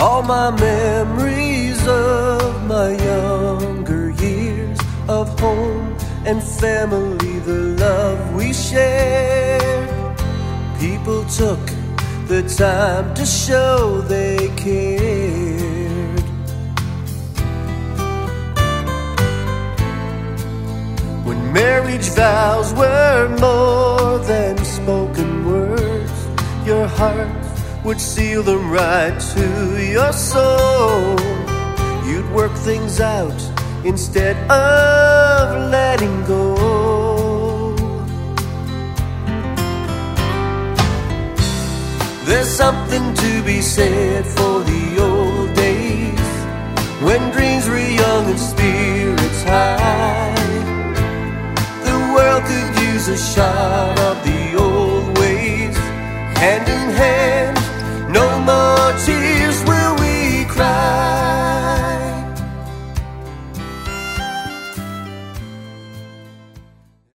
all my memories of my younger years, of home and family, the love we shared. People took the time to show they cared. When marriage vows were more than spoken words, your heart would seal them right to your soul. You'd work things out instead of letting go. There's something to be said for the old days, when dreams were young and spirits high. The world could use a shot of the old ways, hand in hand, no more tears.